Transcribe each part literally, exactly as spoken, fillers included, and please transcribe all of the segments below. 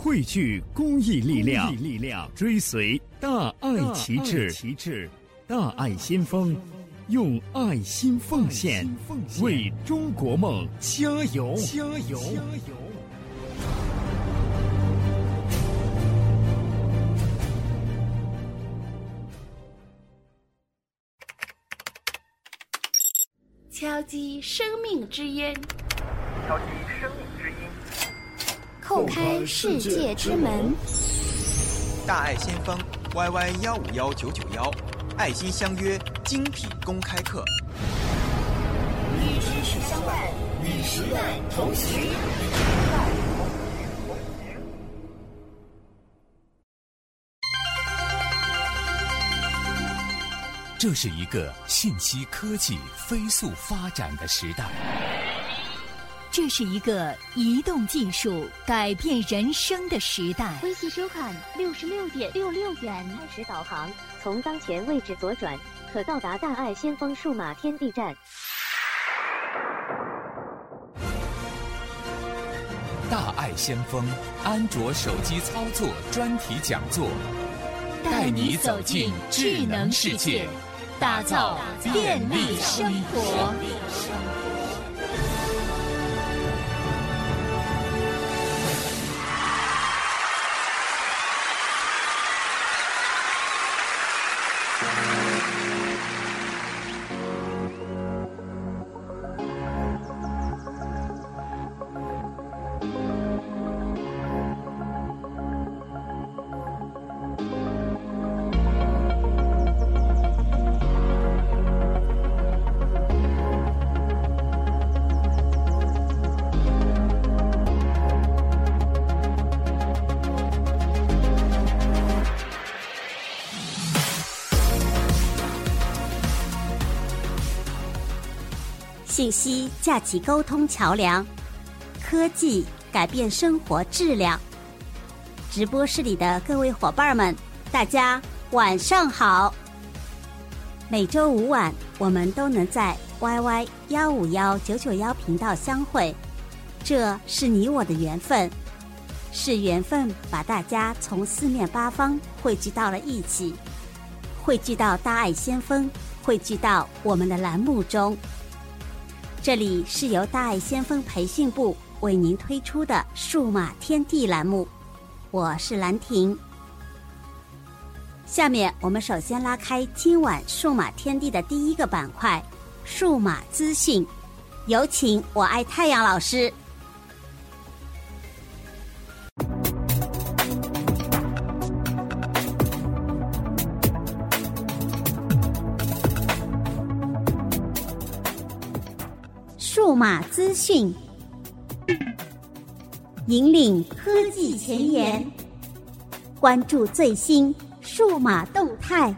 汇聚公益力量，力量追随大爱旗帜，大爱先锋，用爱心奉献，为中国梦加油！加油！加油！ 敲击生命之烟， 敲击生命之音， 叩开世界之门。 大爱先锋 Y Y 幺五幺九九幺，爱心相约精品公开课。 与知识相伴，与时代同行。 这是一个信息科技飞速发展的时代， 这是一个移动技术改变人生的时代。 微信收看六十六点六六元，开始导航，从当前位置左转，可到达大爱先锋数码天地站。 大爱先锋安卓手机操作专题讲座，带你走进智能世界，打造便利生活。 信息架起沟通桥梁，科技改变生活质量。直播室里的各位伙伴们，大家晚上好。每周五晚，我们都能在 Y Y 幺五幺九九幺频道相会，这是你我的缘分，是缘分把大家从四面八方汇聚到了一起，汇聚到大爱先锋，汇聚到我们的栏目中。这里是由大爱先锋培训部为您推出的数码天地栏目，我是兰婷。下面我们首先拉开今晚数码天地的第一个板块，数码资讯，有请我爱太阳老师。数码资讯，引领科技前沿，关注最新数码动态。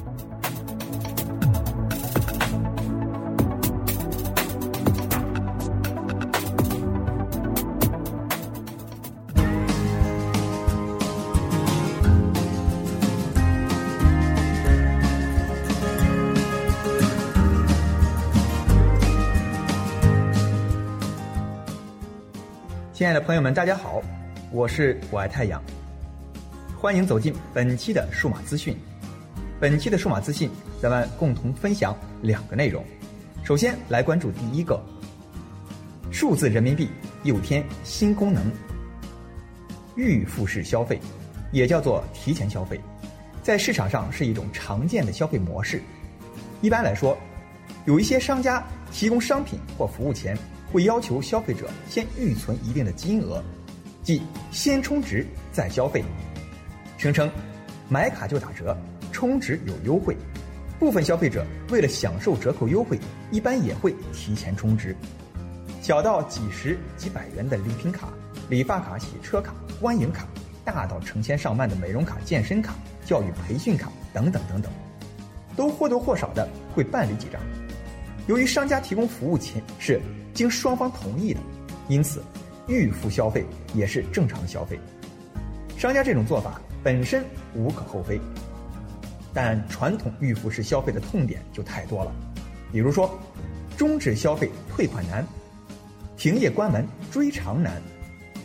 亲爱的朋友们，大家好，我是我爱太阳，欢迎走进本期的数码资讯。本期的数码资讯，咱们共同分享两个内容。首先来关注第一个，数字人民币又添新功能。预付式消费，也叫做提前消费，在市场上是一种常见的消费模式。一般来说，有一些商家提供商品或服务前，会要求消费者先预存一定的金额，即先充值再消费，声称买卡就打折，充值有优惠。部分消费者为了享受折扣优惠，一般也会提前充值。小到几十几百元的礼品卡、理发卡、洗车卡、观影卡，大到成千上万的美容卡、健身卡、教育培训卡等等等等，都或多或少的会办理几张。由于商家提供服务前是经双方同意的，因此预付消费也是正常的消费。商家这种做法本身无可厚非，但传统预付式消费的痛点就太多了，比如说终止消费退款难，停业关门追偿难，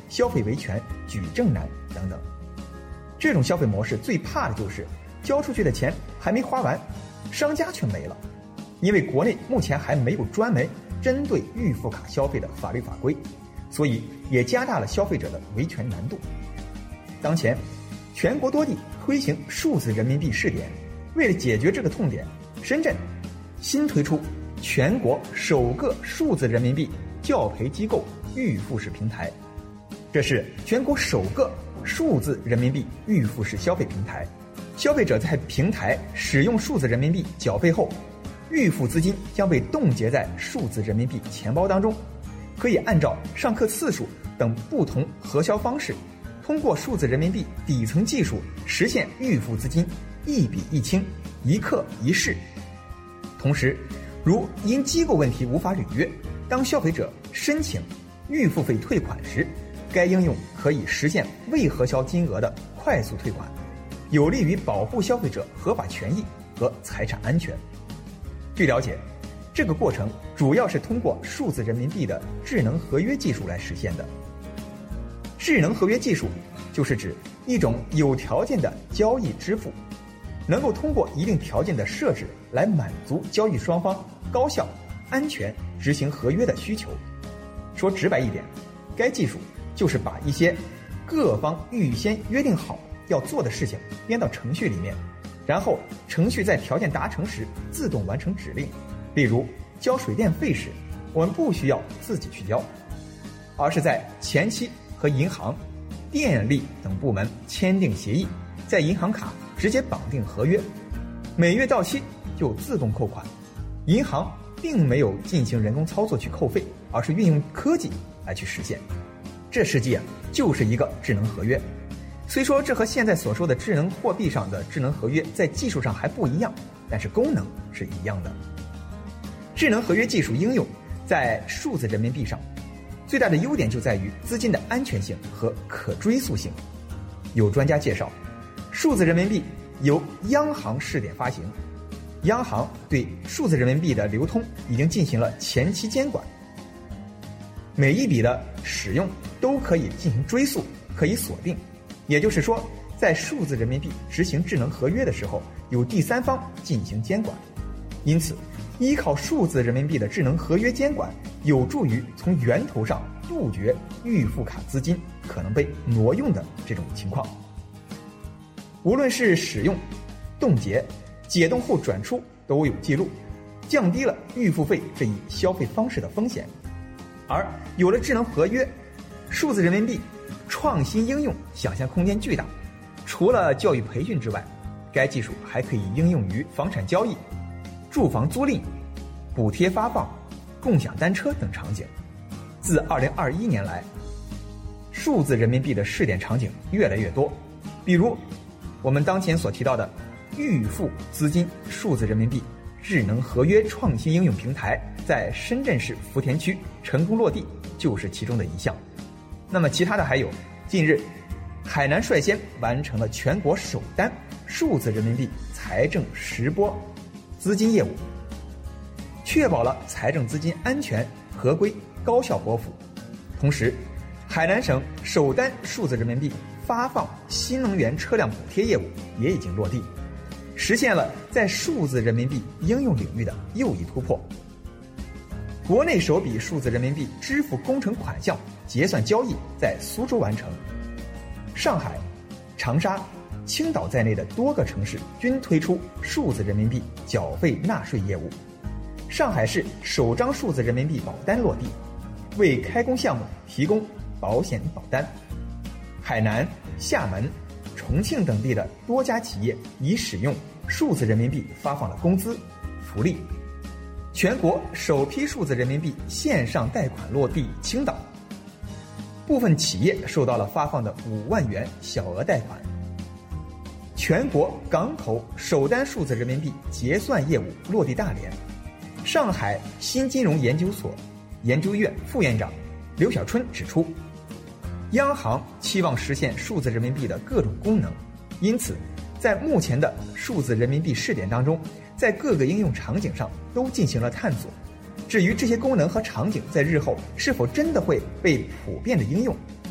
消费维权、举证难等等。这种消费模式最怕的就是交出去的钱还没花完，商家却没了。因为国内目前还没有专门针对预付卡消费的法律法规，所以也加大了消费者的维权难度。当前全国多地推行数字人民币试点，为了解决这个痛点，深圳新推出全国首个数字人民币教培机构预付式平台。这是全国首个数字人民币预付式消费平台，消费者在平台使用数字人民币缴费后，预付资金将被冻结在数字人民币钱包当中，可以按照上课次数等不同核销方式，通过数字人民币底层技术实现预付资金一笔一清，一课一式。同时，如因机构问题无法履约，当消费者申请预付费退款时，该应用可以实现未核销金额的快速退款，有利于保护消费者合法权益和财产安全。据了解，这个过程主要是通过数字人民币的智能合约技术来实现的。智能合约技术就是指一种有条件的交易支付，能够通过一定条件的设置来满足交易双方高效、安全执行合约的需求。说直白一点，该技术就是把一些各方预先约定好要做的事情编到程序里面，然后程序在条件达成时自动完成指令。例如交水电费时，我们不需要自己去交，而是在前期和银行、电力等部门签订协议，在银行卡直接绑定合约，每月到期就自动扣款。银行并没有进行人工操作去扣费，而是运用科技来去实现。这实际啊就是一个智能合约。虽说这和现在所说的智能货币上的智能合约在技术上还不一样，但是功能是一样的。智能合约技术应用在数字人民币上，最大的优点就在于资金的安全性和可追溯性。有专家介绍，数字人民币由央行试点发行，央行对数字人民币的流通已经进行了前期监管，每一笔的使用都可以进行追溯，可以锁定。也就是说，在数字人民币执行智能合约的时候，有第三方进行监管。因此，依靠数字人民币的智能合约监管，有助于从源头上杜绝预付卡资金可能被挪用的这种情况。无论是使用、冻结、解冻后转出都有记录，降低了预付费这一消费方式的风险。而有了智能合约，数字人民币创新应用想象空间巨大。除了教育培训之外，该技术还可以应用于房产交易、住房租赁、补贴发放、共享单车等场景。自二零二一年来，数字人民币的试点场景越来越多，比如我们当前所提到的预付资金数字人民币智能合约创新应用平台，在深圳市福田区成功落地，就是其中的一项。那么其他的还有，近日海南率先完成了全国首单数字人民币财政实拨资金业务，确保了财政资金安全、合规、高效拨付。同时，海南省首单数字人民币发放新能源车辆补贴业务也已经落地，实现了在数字人民币应用领域的又一突破。国内首笔数字人民币支付工程款项结算交易在苏州完成。上海、长沙、青岛在内的多个城市均推出数字人民币缴费纳税业务。上海市首张数字人民币保单落地，为开工项目提供保险保单。海南、厦门、重庆等地的多家企业已使用数字人民币发放了工资、福利。全国首批数字人民币线上贷款落地青岛，部分企业收到了发放的五万元小额贷款。全国港口首单数字人民币结算业务落地大连。上海新金融研究所研究院副院长刘小春指出，央行期望实现数字人民币的各种功能，因此在目前的数字人民币试点当中，在各个应用场景上都进行了探索。至于这些功能和场景在日后是否真的会被普遍的应用，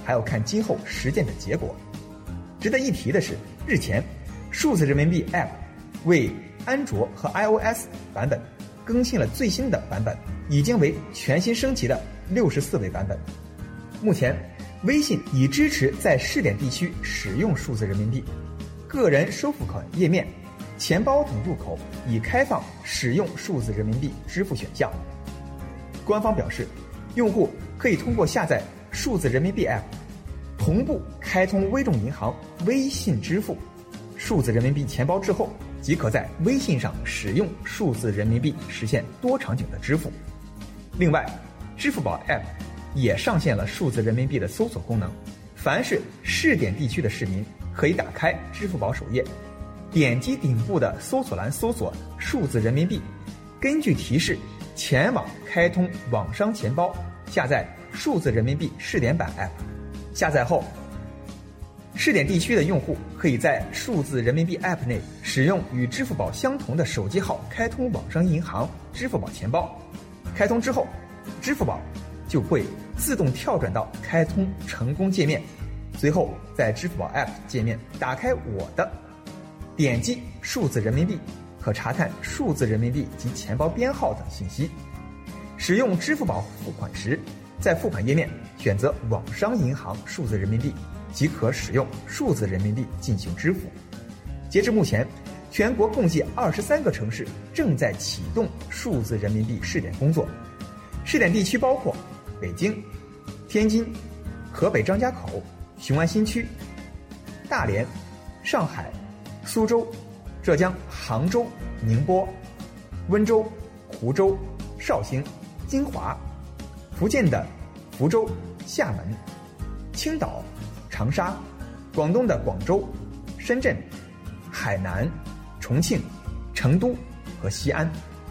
还要看今后实践的结果。值得一提的是，日前数字人民币 App 为安卓和 iOS 版本更新了最新的版本，已经为全新升级的六十四位版本。目前微信已支持在试点地区使用数字人民币，个人收付款页面、钱包等入口已开放使用数字人民币支付选项。官方表示，用户可以通过下载数字人民币 App 同步开通微众银行微信支付数字人民币钱包之后，即可在微信上使用数字人民币实现多场景的支付。另外，支付宝 App 也上线了数字人民币的搜索功能，凡是试点地区的市民可以打开支付宝首页，点击顶部的搜索栏搜索数字人民币，根据提示前往开通网商钱包，下载数字人民币试点版 App。 下载后，试点地区的用户可以在数字人民币 App 内使用与支付宝相同的手机号开通网商银行支付宝钱包。开通之后，支付宝就会自动跳转到开通成功界面，随后在支付宝 App 界面打开我的，点击数字人民币，可查看数字人民币及钱包编号等信息。使用支付宝付款时，在付款页面选择网商银行数字人民币，即可使用数字人民币进行支付。截至目前，全国共计二十三个城市正在启动数字人民币试点工作。试点地区包括北京、天津、河北张家口、雄安新区、大连、上海、苏州、浙江杭州、宁波、温州、湖州、绍兴、金华，福建的福州、厦门、青岛、长沙，广东的广州、深圳、海南、重庆、成都和西安。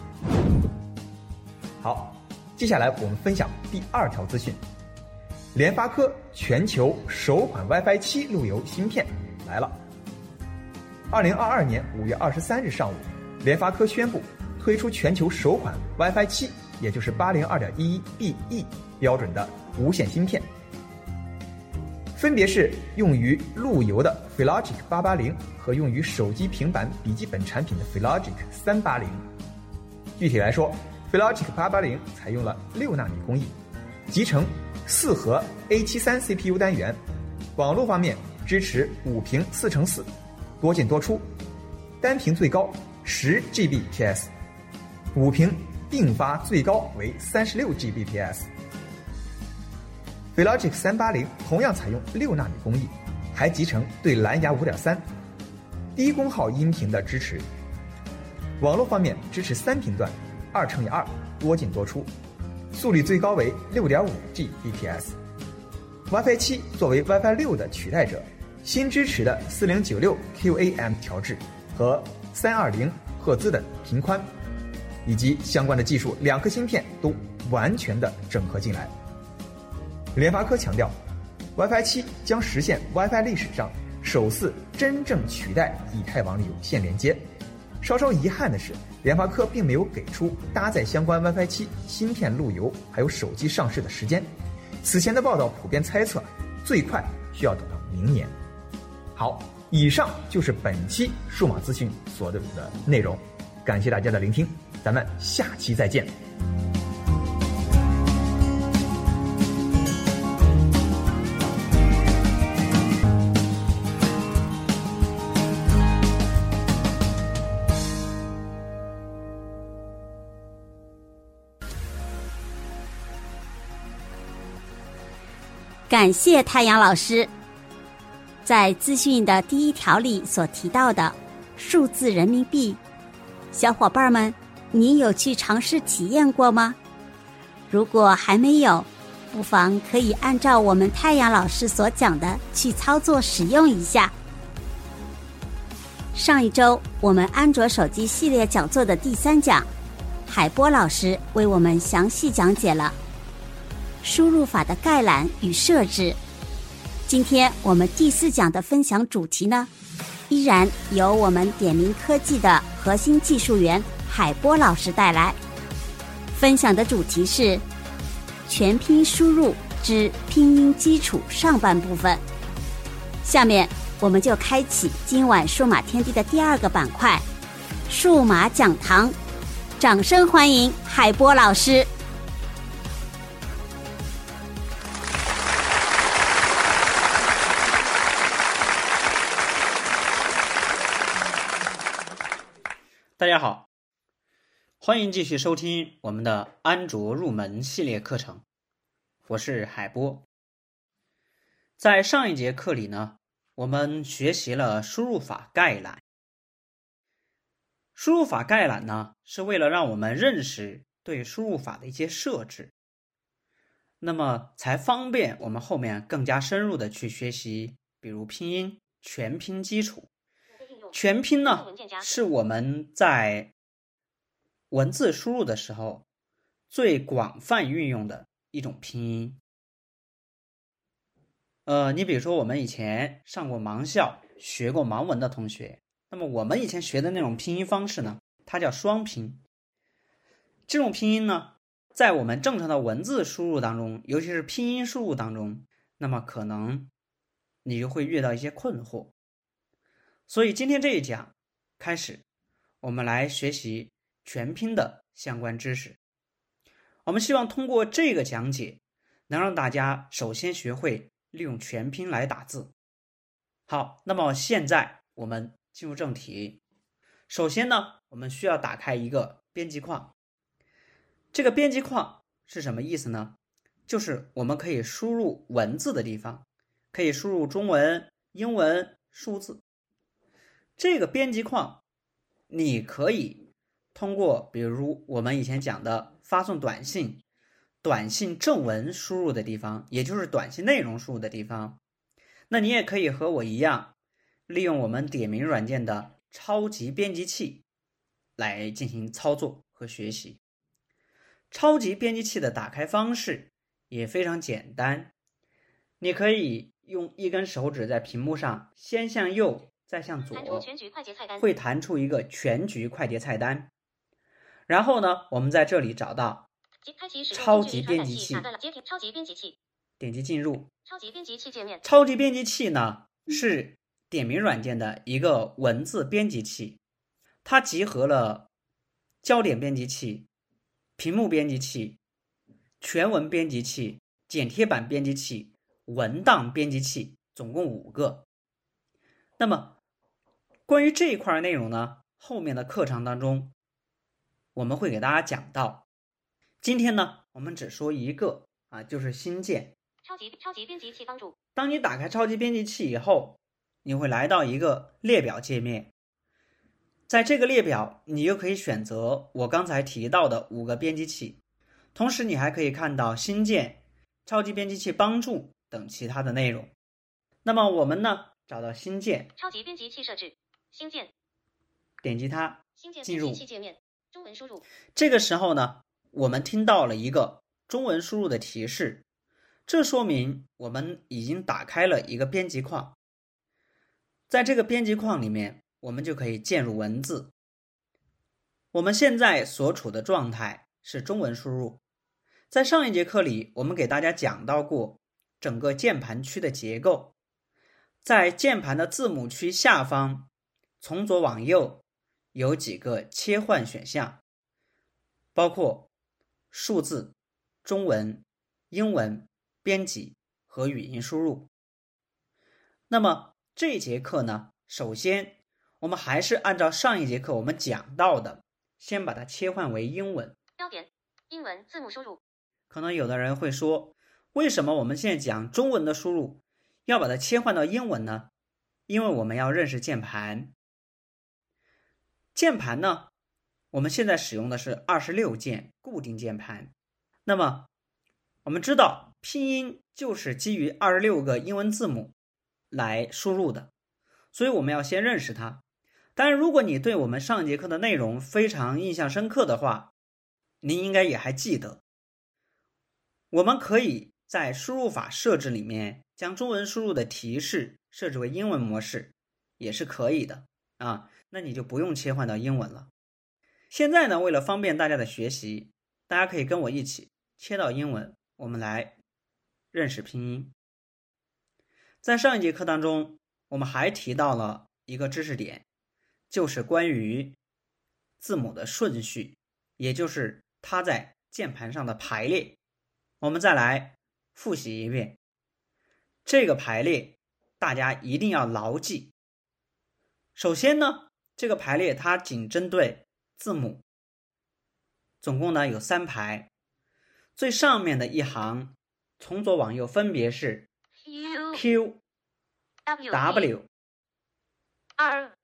好，接下来我们分享第二条资讯。联发科全球首款 WiFi 七路由芯片来了。二零二二年五月二十三日上午，联发科宣布推出全球首款 WiFi 七，也就是 八零二点一一 B E 标准的无线芯片，分别是用于路由的 Philogic 八八零和用于手机、平板、笔记本产品的 Philogic 三八零。具体来说， Philogic 八八零采用了六纳米工艺，集成四核 A 七十三 C P U 单元，网络方面支持五屏四乘四，多进多出，单屏最高十 G B P S， 五屏并发最高为三十六 G B P S。Philogic 三八零同样采用六纳米工艺，还集成对蓝牙 五点三 低功耗音频的支持。网络方面支持三频段二乘以二，多进多出，速率最高为 六点五 G B P S。WiFi 七作为 WiFi 六的取代者，新支持的四零九六 Q A M 调制和三二零赫兹的频宽，以及相关的技术，两颗芯片都完全的整合进来。联发科强调 WiFi 七将实现 WiFi 历史上首次真正取代以太网有线连接。稍稍遗憾的是，联发科并没有给出搭载相关 WiFi 七芯片路由还有手机上市的时间。此前的报道普遍猜测，最快需要等到明年。好，以上就是本期数码资讯所有的内容，感谢大家的聆听，咱们下期再见。 感谢太阳老师。在资讯的第一条里所提到的数字人民币，小伙伴们，您有去尝试体验过吗？如果还没有，不妨可以按照我们太阳老师所讲的去操作使用一下。上一周我们安卓手机系列讲座的第三讲，海波老师为我们详细讲解了输入法的概览与设置。今天我们第四讲的分享主题呢，依然由我们点名科技的核心技术员海波老师带来。分享的主题是全拼输入之拼音基础上半部分。下面我们就开启今晚数码天地的第二个板块——数码讲堂。掌声欢迎海波老师。 大家好，欢迎继续收听我们的安卓入门系列课程，我是海波。在上一节课里呢，我们学习了输入法概览。输入法概览呢，是为了让我们认识对输入法的一些设置，那么才方便我们后面更加深入的去学习，比如拼音、全拼基础。全拼呢，是我们在文字输入的时候最广泛运用的一种拼音。呃，你比如说我们以前上过盲校，学过盲文的同学，那么我们以前学的那种拼音方式呢，它叫双拼。这种拼音呢，在我们正常的文字输入当中，尤其是拼音输入当中，那么可能你就会遇到一些困惑。所以今天这一讲开始，我们来学习全拼的相关知识。我们希望通过这个讲解，能让大家首先学会利用全拼来打字。好，那么现在我们进入正题。首先呢，我们需要打开一个编辑框。这个编辑框是什么意思呢？就是我们可以输入文字的地方，可以输入中文、英文、数字。这个编辑框你可以通过比如我们以前讲的发送短信，短信正文输入的地方，也就是短信内容输入的地方，那你也可以和我一样，利用我们点名软件的超级编辑器来进行操作和学习。超级编辑器的打开方式也非常简单，你可以用一根手指在屏幕上先向右再向左，会弹出一个全局快捷菜单。然后呢，我们在这里找到超级编辑器，点击进入超级编辑器界面。超级编辑器呢，是点名软件的一个文字编辑器，它集合了焦点编辑器、屏幕编辑器、全文编辑器、剪贴板编辑器、文档编辑器，总共五个。那么关于这一块内容呢，后面的课程当中我们会给大家讲到。今天呢，我们只说一个啊，就是新建超级超级编辑器帮助。当你打开超级编辑器以后，你会来到一个列表界面，在这个列表你就可以选择我刚才提到的五个编辑器，同时你还可以看到新建、超级编辑器帮助等其他的内容。那么我们呢，找到新建超级编辑器设置，新建，点击它，进入界面，中文输入。这个时候呢，我们听到了一个中文输入的提示，这说明我们已经打开了一个编辑框。在这个编辑框里面，我们就可以键入文字。我们现在所处的状态是中文输入。在上一节课里，我们给大家讲到过整个键盘区的结构。在键盘的字母区下方，从左往右有几个切换选项，包括数字、中文、英文、编辑和语音输入。那么这节课呢，首先我们还是按照上一节课我们讲到的，先把它切换为英文。标点，英文字母输入。可能有的人会说，为什么我们现在讲中文的输入要把它切换到英文呢？因为我们要认识键盘。键盘呢，我们现在使用的是二十六键固定键盘。那么我们知道拼音就是基于二十六个英文字母来输入的，所以我们要先认识它。当然，如果你对我们上一节课的内容非常印象深刻的话，您应该也还记得，我们可以在输入法设置里面将中文输入的提示设置为英文模式，也是可以的啊，那你就不用切换到英文了。现在呢，为了方便大家的学习，大家可以跟我一起切到英文，我们来认识拼音。在上一节课当中，我们还提到了一个知识点，就是关于字母的顺序，也就是它在键盘上的排列。我们再来复习一遍，这个排列大家一定要牢记。首先呢，这个排列它仅针对字母，总共呢有三排，最上面的一行从左往右分别是 Q W R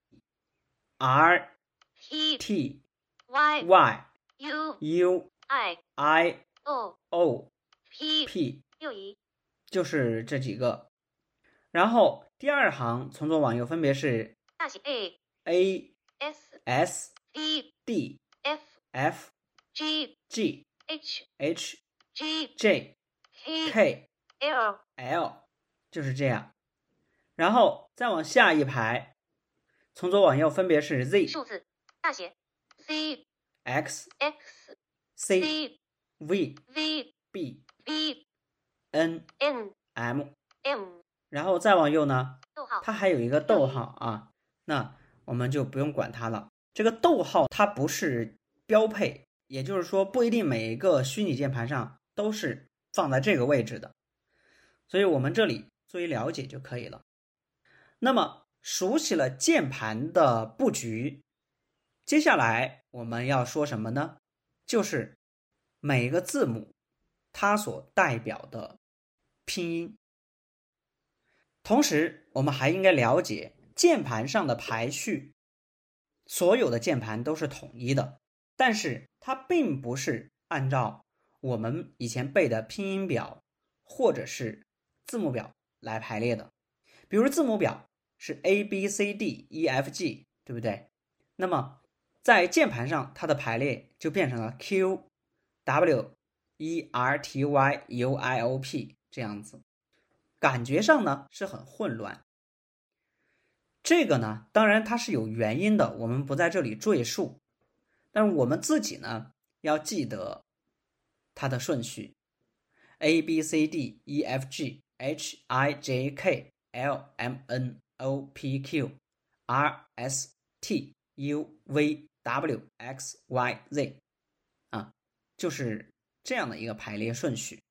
R T T Y Y U U I I O O P P， 右移就是这几个。然后第二行从左往右分别是大写 A A S S D D F F G G H H G J K K L L， 就是这样。然后再往下一排，从左往右分别是 Z 数字大写 C X X C C V V B B N N M， M 然后再往右呢， 逗号它还有一个逗号啊，那我们就不用管它了。这个逗号它不是标配，也就是说不一定每一个虚拟键盘上都是放在这个位置的，所以我们这里做一了解就可以了。那么熟悉了键盘的布局，接下来我们要说什么呢？就是每个字母它所代表的拼音。同时我们还应该了解键盘上的排序，所有的键盘都是统一的，但是它并不是按照我们以前背的拼音表或者是字母表来排列的。比如字母表是 A B C D E F G， 对不对？那么在键盘上它的排列就变成了 Q W E R T Y U I O P 这样子，感觉上呢是很混乱。这个呢当然它是有原因的，我们不在这里赘述，但是我们自己呢要记得它的顺序 A B C D E F G H I J K L M N O P Q R S T U V W X Y Z 啊，就是这样的一个排列顺序。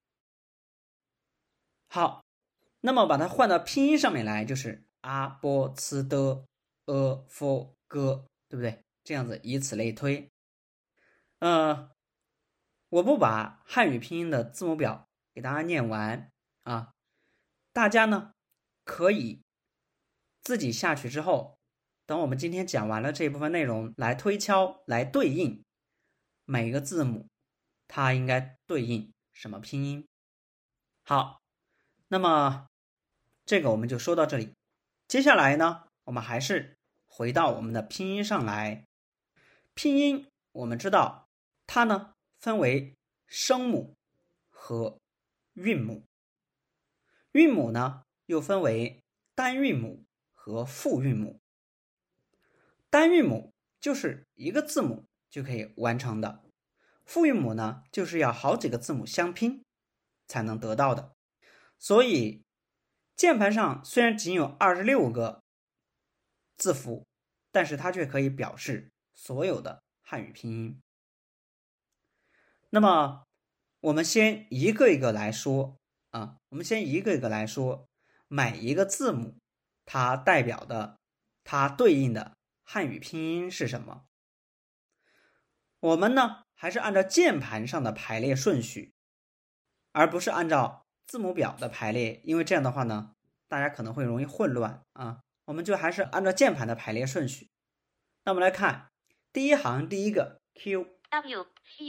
好，那么把它换到拼音上面来，就是阿波茨的呃佛哥，对不对？这样子以此类推。呃，我不把汉语拼音的字母表给大家念完啊，大家呢可以自己下去之后，等我们今天讲完了这部分内容，来推敲，来对应每个字母它应该对应什么拼音。好，那么这个我们就说到这里。接下来呢，我们还是回到我们的拼音上来。拼音我们知道它呢分为声母和韵母，韵母呢又分为单韵母和复韵母。单韵母就是一个字母就可以完成的，复韵母呢就是要好几个字母相拼才能得到的。所以键盘上虽然仅有二十六个字符，但是它却可以表示所有的汉语拼音。那么我们先一个一个来说啊，我们先一个一个来说每一个字母它代表的，它对应的汉语拼音是什么。我们呢还是按照键盘上的排列顺序，而不是按照字母表的排列，因为这样的话呢大家可能会容易混乱啊。我们就还是按照键盘的排列顺序。那我们来看第一行第一个 Q W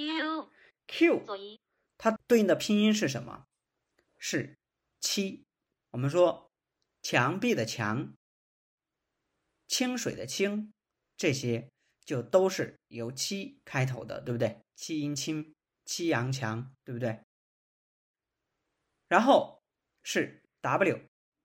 Q Q 左移， 它对应的拼音是什么？是七。我们说墙壁的墙，清水的清，这些就都是由七开头的，对不对？七阴清，七阳强，对不对？然后是 W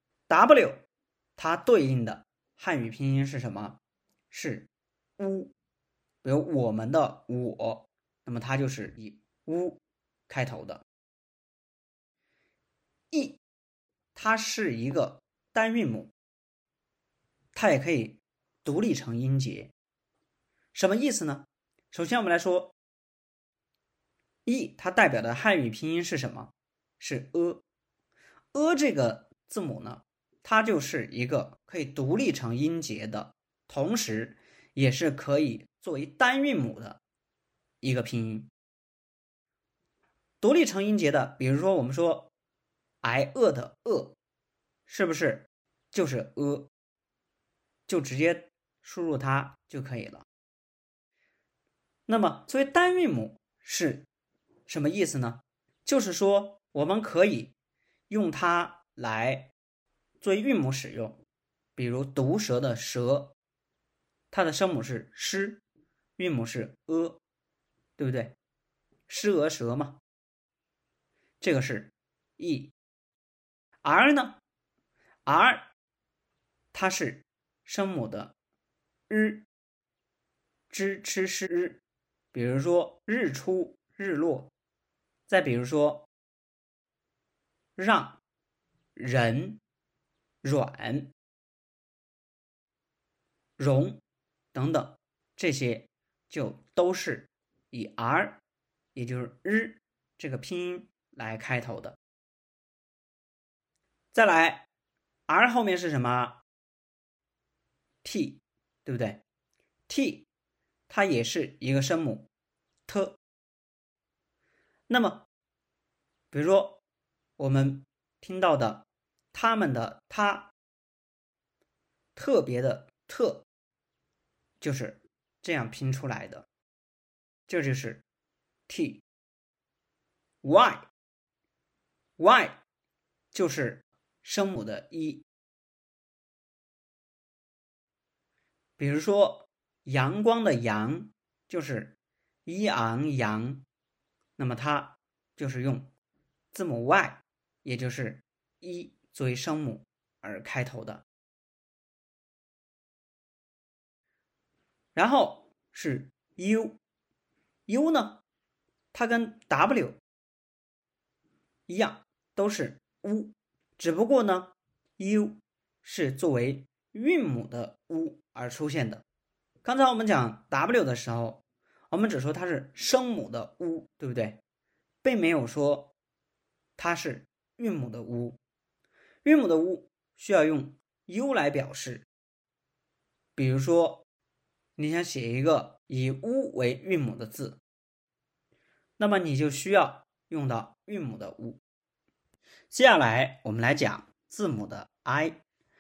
W 它对应的汉语拼音是什么？是乌。比如我们的我，那么它就是以乌开头的。E 它是一个单韵母，它也可以独立成音节。什么意思呢？首先我们来说 E， 它代表的汉语拼音是什么？是 a。 a 这个字母呢，它就是一个可以独立成音节的，同时也是可以作为单韵母的一个拼音。独立成音节的，比如说我们说挨饿的饿，是不是就是 a， 就直接输入它就可以了。那么作为单韵母是什么意思呢？就是说我们可以用它来作为韵母使用，比如毒蛇的蛇，它的声母是诗，韵母是 a， 对不对？诗鹅蛇嘛，这个是 E。R 呢 R 它是声母的日，知吃诗日，比如说日出日落，再比如说让人软容等等，这些就都是以 R 也就是日这个拼音来开头的。再来 R 后面是什么？ T， 对不对？ T 它也是一个声母 T。 那么比如说我们听到的他们的他，特别的特，就是这样拼出来的，这就是 T。 Y Y 就是声母的一，比如说阳光的阳就是一昂阳，那么它就是用字母 Y 也就是一作为声母而开头的。然后是 U， U 呢它跟 W 一样都是 U， 只不过呢 U 是作为韵母的 U 而出现的。刚才我们讲 W 的时候，我们只说它是声母的 U， 对不对？并没有说它是韵母的 U。 韵母的 U 需要用 U 来表示，比如说你想写一个以 U 为韵母的字，那么你就需要用到韵母的 U。 接下来我们来讲字母的 I。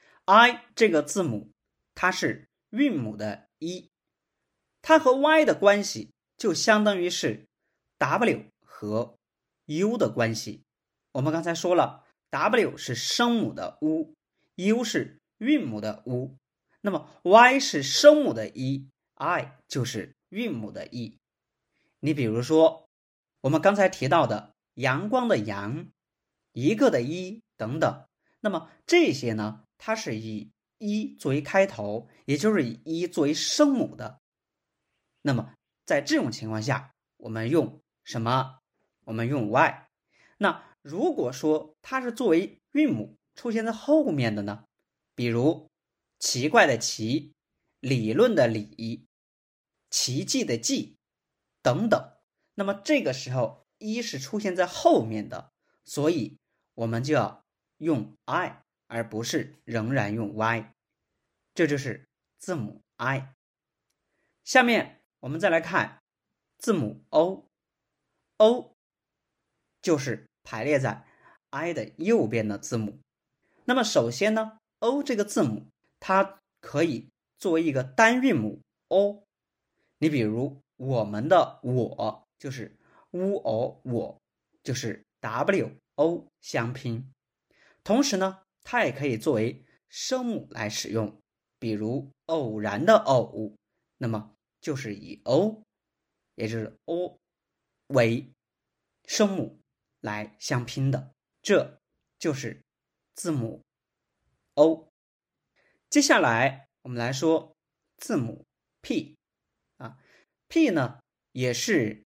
I 这个字母它是韵母的一，它和 Y 的关系就相当于是 W 和 U 的关系。我们刚才说了 W 是声母的 U， U 是韵母的 U， 那么 Y 是声母的一， I 就是韵母的一。你比如说我们刚才提到的阳光的阳，一个的一等等，那么这些呢它是以一作为开头，也就是以一作为声母的。那么在这种情况下我们用什么？我们用 Y。 那如果说它是作为韵母出现在后面的呢，比如奇怪的奇，理论的理，奇迹的迹等等，那么这个时候一是出现在后面的，所以我们就要用 I 而不是仍然用 Y。 这就是字母 I。 下面我们再来看字母 O。 O 就是排列在 I 的右边的字母。那么首先呢 O 这个字母它可以作为一个单韵母 O。 你比如我们的我就是乌偶我，就是 W O 相拼。同时呢它也可以作为声母来使用，比如偶然的偶，那么就是以 O 也就是 O 为声母来相拼的，这就是字母 O。 接下来我们来说字母 P 啊 P 呢也是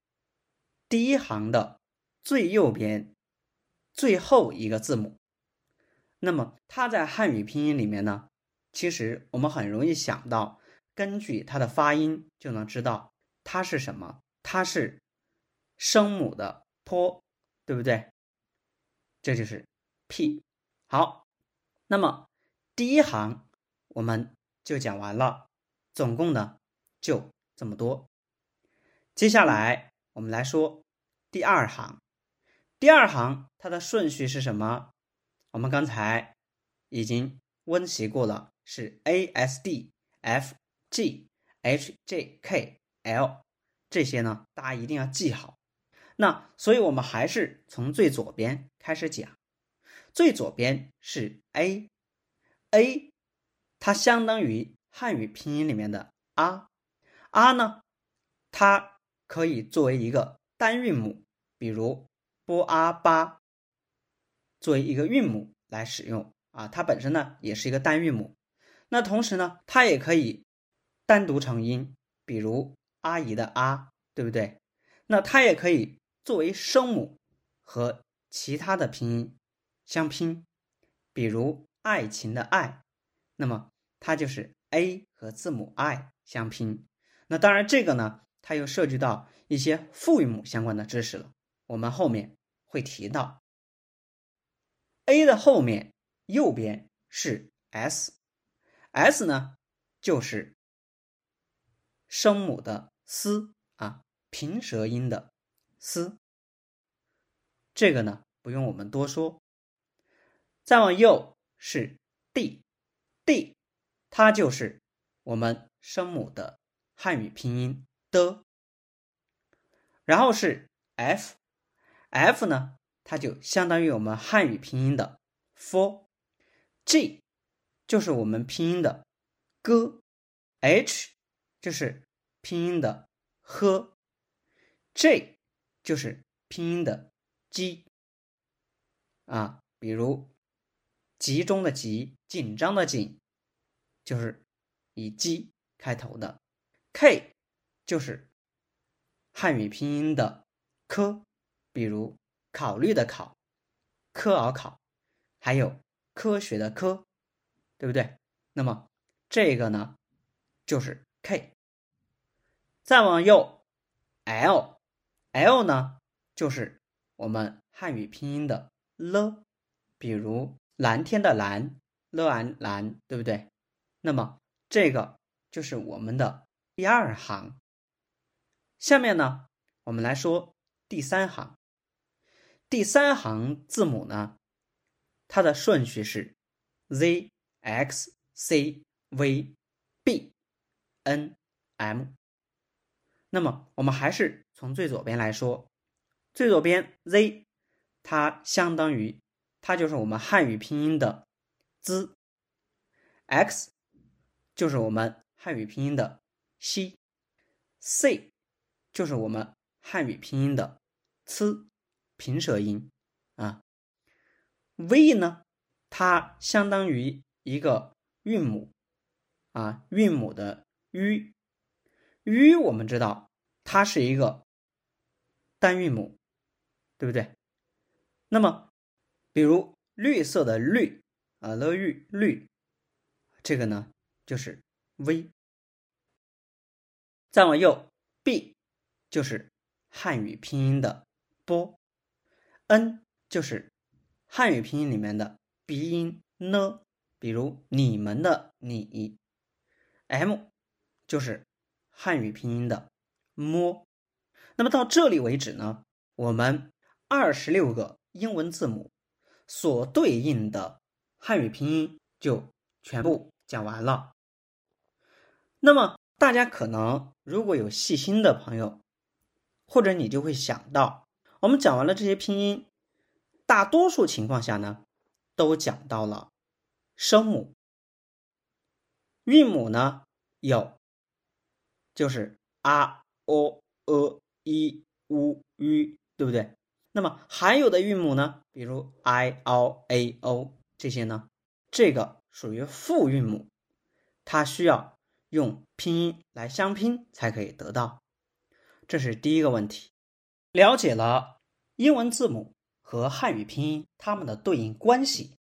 第一行的最右边最后一个字母， 那么它在汉语拼音里面呢，其实我们很容易想到，根据它的发音就能知道它是什么，它是声母的坡，对不对？这就是 P。 好，那么第一行我们就讲完了，总共呢就这么多。接下来我们来说第二行。第二行它的顺序是什么？我们刚才已经温习过了，是 A S D F G H J K L， 这些呢大家一定要记好。那所以我们还是从最左边开始讲。最左边是 A， A 它相当于汉语拼音里面的 A， A 呢它可以作为一个单韵母，比如波阿巴，作为一个韵母来使用啊，它本身呢也是一个单韵母。那同时呢，它也可以单独成音，比如阿姨的阿，对不对？那它也可以作为声母和其他的拼音相拼，比如爱情的爱，那么它就是 A 和字母 I 相拼。那当然这个呢，它又涉及到一些复韵母相关的知识了，我们后面会提到。 A 的后面右边是 S， S 呢就是声母的嘶啊，平舌音的嘶，这个呢不用我们多说。再往右是 D， D 它就是我们声母的汉语拼音的。然后是 F， F 呢它就相当于我们汉语拼音的 for，G 就是我们拼音的歌， H 就是拼音的呵， J 就是拼音的鸡啊，比如集中的集，紧张的紧，就是以鸡开头的。 K 就是汉语拼音的科，比如考虑的考，科尔考，还有科学的科，对不对？那么这个呢就是 K。 再往右 L， L 呢就是我们汉语拼音的了，比如蓝天的蓝，了安蓝，对不对？那么这个就是我们的第二行。下面呢我们来说第三行。第三行字母呢，它的顺序是 Z X C V B N M。 那么我们还是从最左边来说。最左边 Z 它相当于，它就是我们汉语拼音的z， X 就是我们汉语拼音的西， C 就是我们汉语拼音的呲，平舌音啊。 V 呢它相当于一个韵母啊，韵母的 U， U 我们知道它是一个单韵母，对不对？那么比如绿色的绿啊，了玉绿，这个呢就是 V。 再往右 B 就是汉语拼音的波， N 就是汉语拼音里面的鼻音呢，比如你们的你， M 就是汉语拼音的摸。那么到这里为止呢，我们二十六个英文字母所对应的汉语拼音就全部讲完了。那么大家可能如果有细心的朋友，或者你就会想到，我们讲完了这些拼音，大多数情况下呢都讲到了声母。韵母呢有就是啊、o、呃、i、u、u， 对不对？那么还有的韵母呢，比如 i、o、a、o 这些呢，这个属于复韵母，它需要用拼音来相拼才可以得到。这是第一个问题。了解了英文字母和汉语拼音它们的对应关系，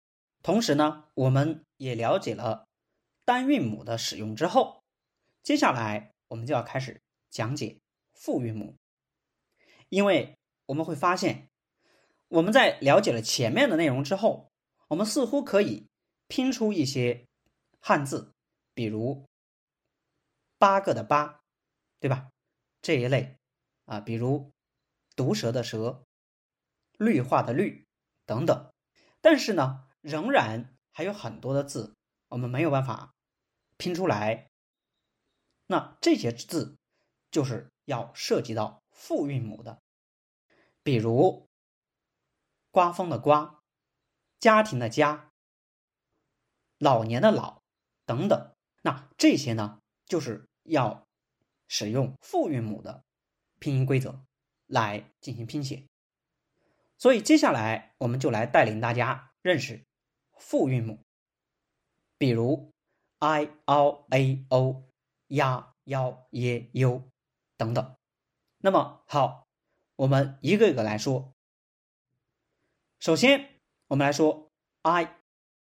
同时呢，我们也了解了单韵母的使用之后，接下来我们就要开始讲解复韵母。因为我们会发现，我们在了解了前面的内容之后，我们似乎可以拼出一些汉字，比如八个的八，对吧？这一类啊，比如毒蛇的蛇、绿化的绿等等。但是呢，仍然还有很多的字我们没有办法拼出来。那这些字就是要涉及到复韵母的，比如刮风的刮、家庭的家、老年的老等等。那这些呢，就是要使用复韵母的拼音规则来进行拼写。所以接下来我们就来带领大家认识复韵母，比如 i ao a o 呀腰耶优等等。那么好，我们一个一个来说。首先我们来说 i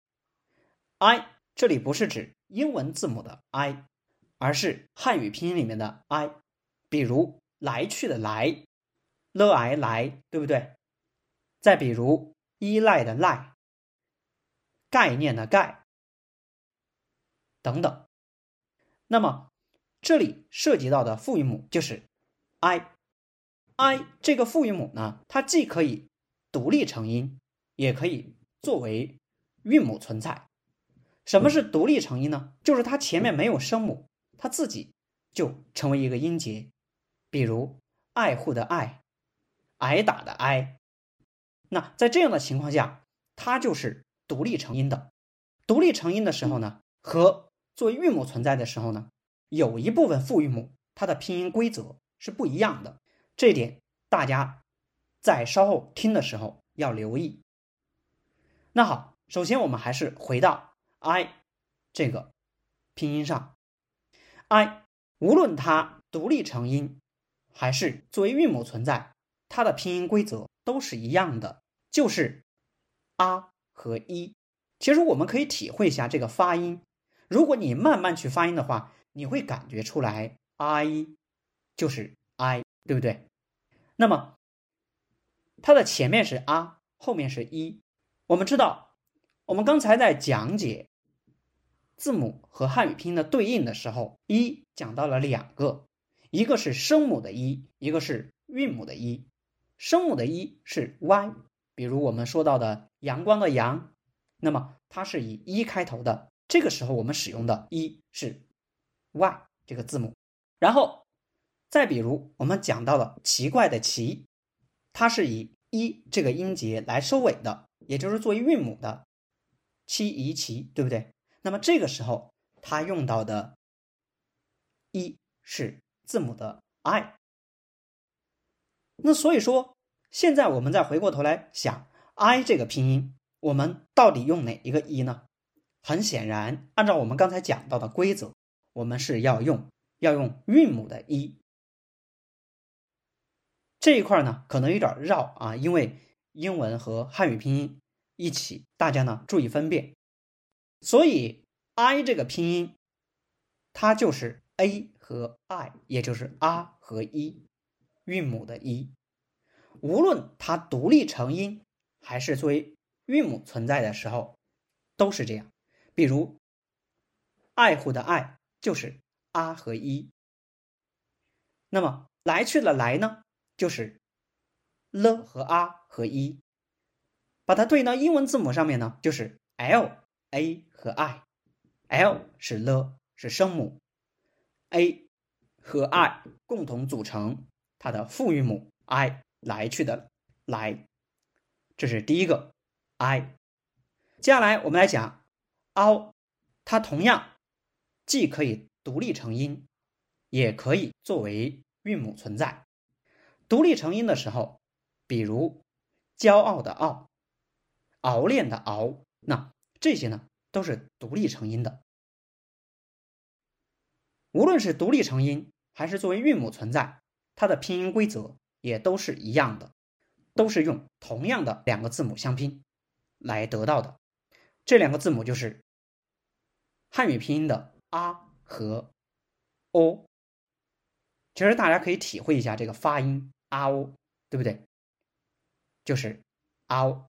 i 这里不是指英文字母的 i， 而是汉语拼音里面的 i。 比如来去的来，了挨来，对不对？再比如依赖的赖，概念的概等等。那么这里涉及到的复韵母就是 i。 i 这个复韵母呢，它既可以独立成音，也可以作为韵母存在。什么是独立成音呢？就是它前面没有声母，它自己就成为一个音节。比如爱护的爱，挨打的挨。那在这样的情况下，它就是独立成音的。独立成音的时候呢，和作为韵母存在的时候呢，有一部分复韵母它的拼音规则是不一样的，这一点大家在稍后听的时候要留意。那好，首先我们还是回到 i 这个拼音上。 i 无论它独立成音还是作为韵母存在，它的拼音规则都是一样的，就是啊和一。其实我们可以体会一下这个发音，如果你慢慢去发音的话，你会感觉出来 i 就是 i， 对不对？那么它的前面是啊，后面是一。我们知道，我们刚才在讲解字母和汉语拼音的对应的时候，一讲到了两个，一个是声母的一，一个是韵母的一。声母的一是 y， 比如我们说到的阳光的阳，那么它是以一开头的，这个时候我们使用的一是 y 这个字母。然后再比如我们讲到了奇怪的奇，它是以一这个音节来收尾的，也就是作为韵母的七宜奇，对不对？那么这个时候它用到的一是字母的 i。 那所以说现在我们再回过头来想 i 这个拼音，我们到底用哪一个一呢？很显然，按照我们刚才讲到的规则，我们是要用要用韵母的一。这一块呢可能有点绕啊，因为英文和汉语拼音一起，大家呢注意分辨。所以 i 这个拼音它就是 a 和 i， 也就是啊和一，韵母的一。无论它独立成音还是作为韵母存在的时候都是这样。比如爱护的爱就是啊和一，那么来去的来呢就是了和啊和一，把它对应到英文字母上面呢就是 L A 和 I。 L 是了，是声母， A 和 I 共同组成它的复韵母 I， 来去的来。这是第一个 I。 接下来我们来讲 ao， 它同样既可以独立成音，也可以作为韵母存在。独立成音的时候，比如骄傲的傲，熬练的熬，那这些呢都是独立成音的。无论是独立成音还是作为韵母存在，它的拼音规则也都是一样的，都是用同样的两个字母相拼来得到的。 这两个字母就是汉语拼音的啊和 o。 其实大家可以体会一下这个发音啊 o， 对不对？就是啊 o。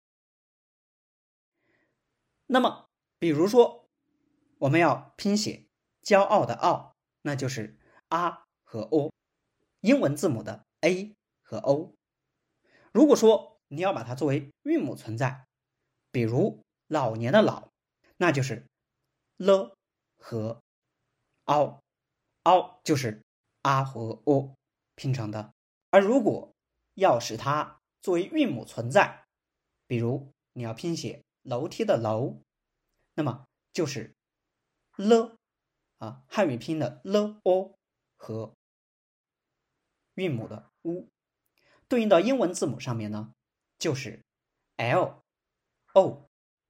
那么比如说我们要拼写骄傲的傲，那就是啊和 o， 英文字母的 a 和 o。 如果说你要把它作为韵母存在，比如老年的老，那就是了和 ao， ao 就是啊和 o 拼成的。而如果要使它作为韵母存在，比如你要拼写楼梯的楼，那么就是了啊，汉语拼的了 o 和韵母的 u， 对应到英文字母上面呢，就是 l o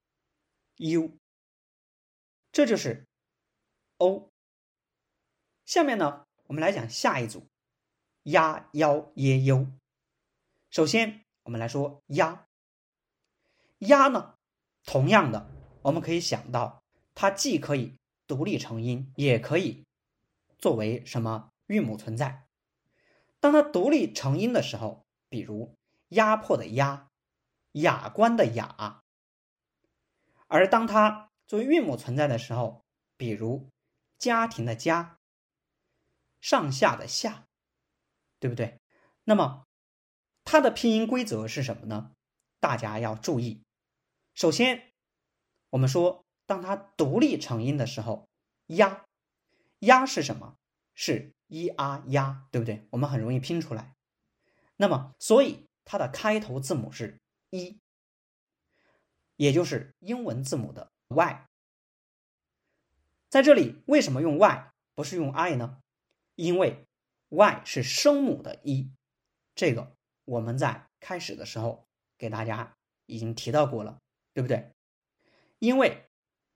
u， 这就是 o。 下面呢，我们来讲下一组呀腰耶优。首先我们来说呀，呀呢，同样的我们可以想到它既可以独立成音，也可以作为什么韵母存在。当它独立成音的时候，比如压迫的压，雅观的雅。而当它作为韵母存在的时候，比如家庭的家，上下的下，对不对？那么它的拼音规则是什么呢？大家要注意。首先我们说当它独立成音的时候，呀呀是什么？是一啊呀，对不对？我们很容易拼出来。那么所以它的开头字母是一，也就是英文字母的 Y。 在这里为什么用 Y 不是用 I 呢？因为 Y 是声母的一，这个我们在开始的时候给大家已经提到过了，对不对？因为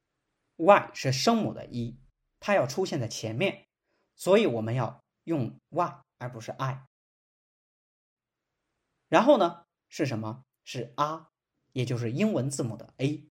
Y 是声母的一，它要出现在前面，所以我们要用 Y 而不是 I。 然后呢是什么？是 R， 也就是英文字母的 A，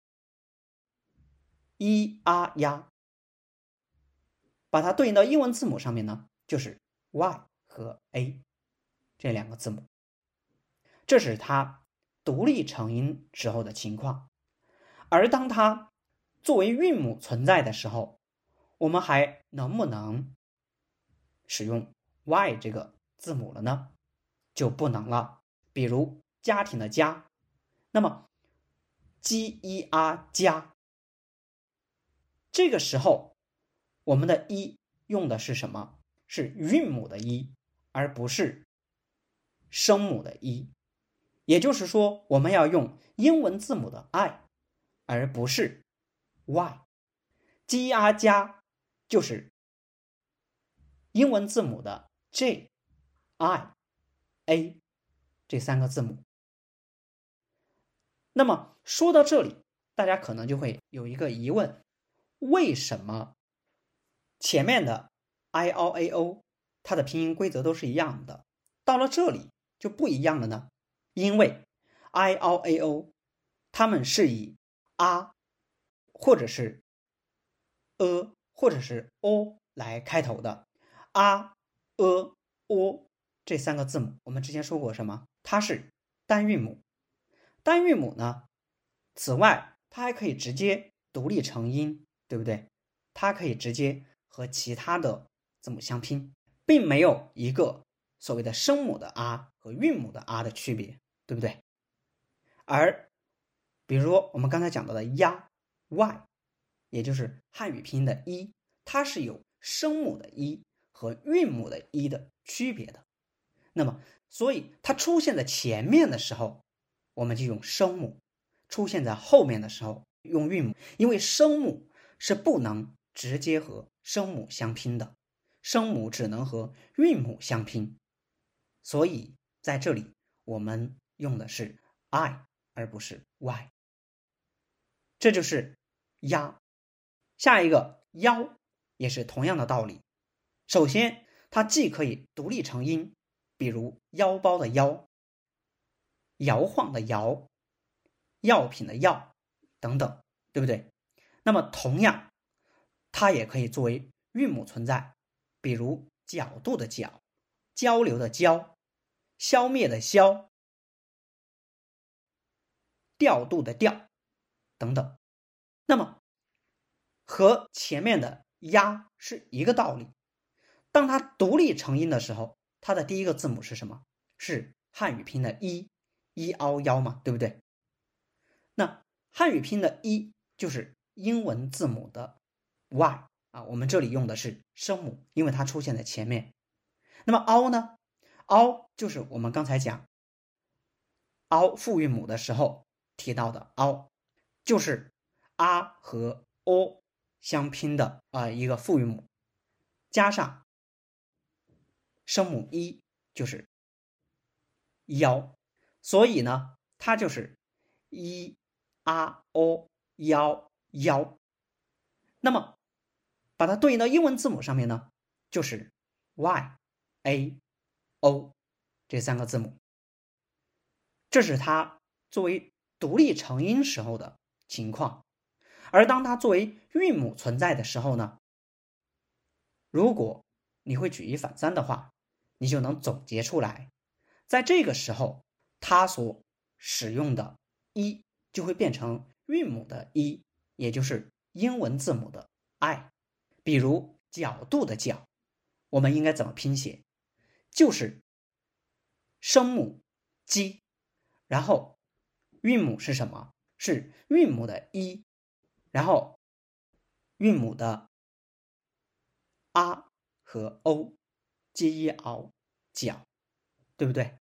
一啊呀，把它对应到英文字母上面呢，就是 Y 和 A 这两个字母。这是它独立成音时候的情况。而当它作为韵母存在的时候，我们还能不能使用 Y 这个字母了呢？就不能了。比如家庭的家，那么 G E R 家，这个时候我们的一用的是什么？是韵母的一，而不是声母的一。也就是说我们要用英文字母的 I， 而不是 Y。 G E R 加就是英文字母的 J I A 这三个字母。那么说到这里，大家可能就会有一个疑问，为什么前面的 I O A O 它的拼音规则都是一样的，到了这里就不一样了呢？因为 I O A O 它们是以 A 或者是 E 或者是 O 来开头的。 A E O 这三个字母我们之前说过什么？它是单韵母。单韵母呢，此外它还可以直接独立成音，对不对？它可以直接和其他的字母相拼，并没有一个所谓的声母的 R 和韵母的 R 的区别，对不对？而比如说我们刚才讲到的呀 Y， 也就是汉语拼音的一，它是有声母的一和韵母的一的区别的。那么所以它出现在前面的时候我们就用声母，出现在后面的时候用韵母，因为声母是不能直接和声母相拼的，声母只能和韵母相拼，所以在这里我们用的是 I 而不是 Y。 这就是呀。下一个腰也是同样的道理。首先它既可以独立成音，比如腰包的腰，摇晃的摇，药品的药等等， 对不对？那么同样，它也可以作为韵母存在，比如角度的角、交流的交、消灭的消、调度的调等等。那么和前面的呀是一个道理，当它独立成音的时候，它的第一个字母是什么？是汉语拼的一，一凹腰嘛，对不对？那汉语拼的一就是英文字母的 Y 啊，我们这里用的是声母，因为它出现在前面。那么凹呢？凹就是我们刚才讲凹复韵母的时候提到的凹，就是啊和 o 相拼的啊、呃、一个复韵母，加上声母一就是腰，所以呢，它就是一啊 o 腰腰。那么把它对应到英文字母上面呢，就是 y a o 这三个字母。这是它作为独立成音时候的情况。而当它作为韵母存在的时候呢，如果你会举一反三的话，你就能总结出来，在这个时候它所使用的一就会变成韵母的一，也就是英文字母的 I。 比如角度的角，我们应该怎么拼写？就是声母 G， 然后韵母是什么？是韵母的一，然后韵母的 R 和 O， 接一凹角，对不对？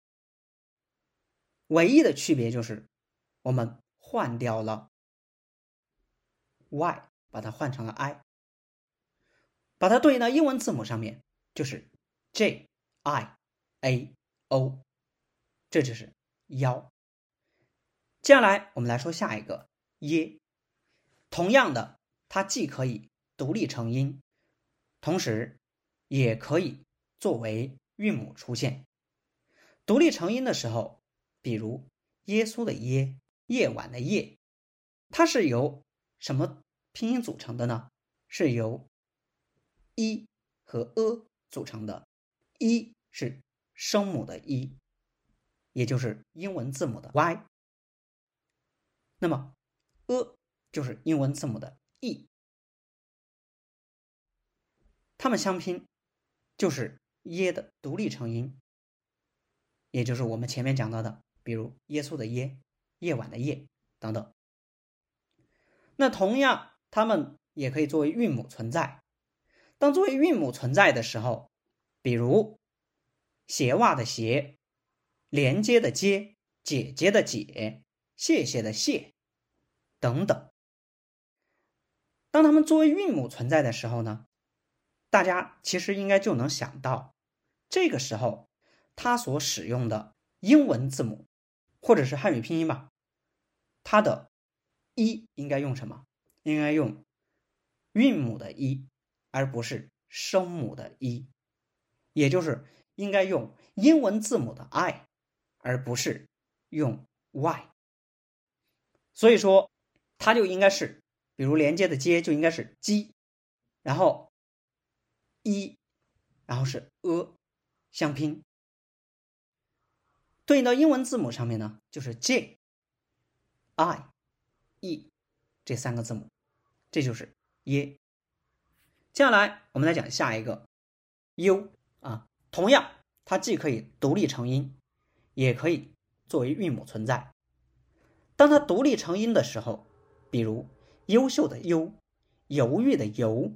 唯一的区别就是我们换掉了 Y， 把它换成了 I， 把它对应到英文字母上面就是 J I A O， 这就是腰。接下来我们来说下一个耶，同样的，它既可以独立成音，同时也可以作为韵母出现。独立成音的时候，比如耶稣的耶、夜晚的夜，它是由什么拼音组成的呢？是由一和 a 组成的。一是声母的一，也就是英文字母的 Y， 那么 a 就是英文字母的 E， 它们相拼就是耶的独立成音，也就是我们前面讲到的，比如耶稣的耶、夜晚的夜等等。那同样它们也可以作为韵母存在。当作为韵母存在的时候，比如鞋袜的鞋、连接的接、姐姐的姐、谢谢的谢等等。当它们作为韵母存在的时候呢，大家其实应该就能想到，这个时候它所使用的英文字母或者是汉语拼音吧，它的一应该用什么？应该用韵母的一，而不是声母的一，也就是应该用英文字母的 I， 而不是用 Y。 所以说它就应该是，比如连接的接就应该是 G， 然后一，然后是 a 相拼。对应到英文字母上面呢，就是 J I E 这三个字母，这就是耶。接下来我们来讲下一个 U 啊，同样它既可以独立成音，也可以作为韵母存在。当它独立成音的时候，比如优秀的优、犹豫的犹、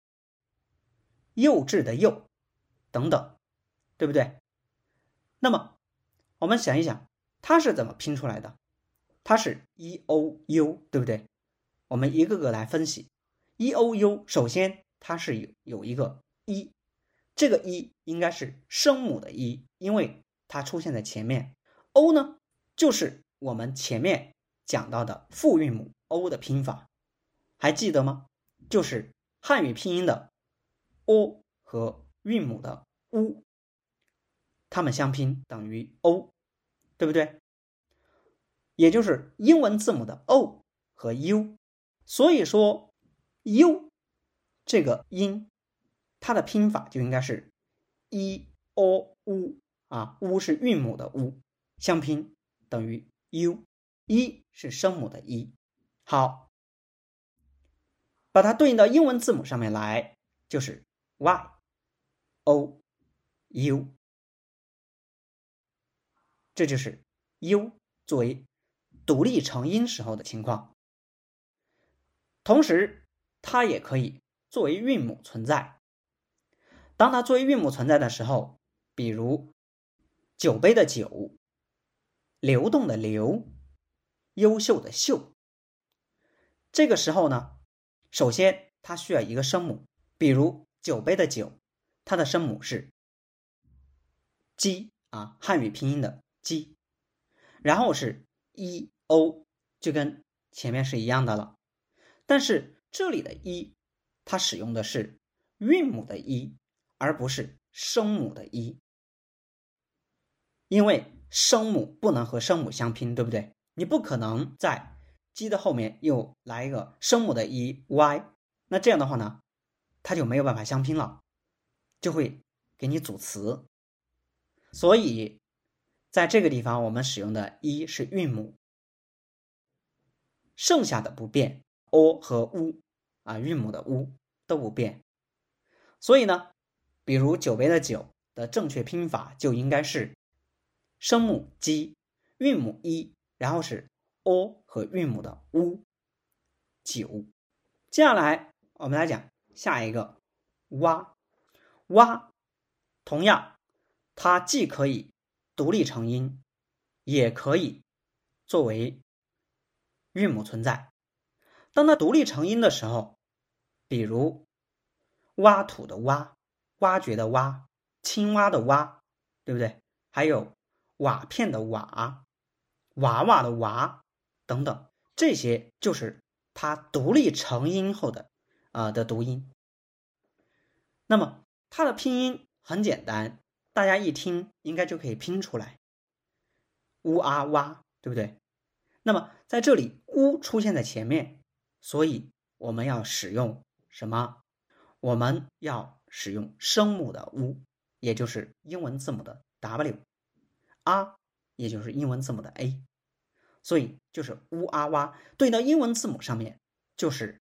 幼稚的幼等等，对不对？那么我们想一想，它是怎么拼出来的？它是 E O U， 对不对？我们一个个来分析。 E O U 首先它是有有一个一，这个一应该是声母的一，因为它出现在前面。 O 呢，就是我们前面讲到的复韵母 O 的拼法，还记得吗？就是汉语拼音的 O 和韵母的 U， 它们相拼等于 O， 对不对？也就是英文字母的 O 和 U 所以说 u 这个音它的拼法就应该是 i o u 啊， u 是韵母的 u， 相拼等于 u， 一是声母的一。好，把它对应到英文字母上面来，就是 y o u， 这就是 u 作为独立成音时候的情况。同时它也可以作为韵母存在。当它作为韵母存在的时候，比如酒杯的酒，流动的流，优秀的秀，这个时候呢，首先它需要一个声母，比如酒杯的酒，它的声母是 j 啊，汉语拼音的 j， 然后是 i o， 就跟前面是一样的了。但是这里的一，它使用的是韵母的一，而不是声母的一，因为声母不能和声母相拼，对不对？你不可能在 j 的后面又来一个声母的一 y， 那这样的话呢，它就没有办法相拼了，就会给你组词。所以在这个地方我们使用的一是韵母，剩下的不变 o 和 u 啊，韵母的 u 都不变。所以呢，比如酒杯的酒的正确拼法就应该是声母 j， 韵母一，然后是 o 和韵母的 u， 酒。接下来我们来讲下一个蛙。蛙同样它既可以独立成音，也可以作为韵母存在。当它独立成音的时候，比如挖土的挖，挖掘的挖，青蛙的蛙，对不对？还有瓦片的瓦，娃娃的娃等等，这些就是它独立成音后的啊、呃、的读音。那么它的拼音很简单，大家一听应该就可以拼出来，乌啊哇，对不对？那么在这里乌出现在前面，所以我们要使用什么？我们要使用声母的 u， 也就是英文字母的 w， 啊，也就是英文字母的 a， 所以就是乌啊哇对应到英文字母上面就是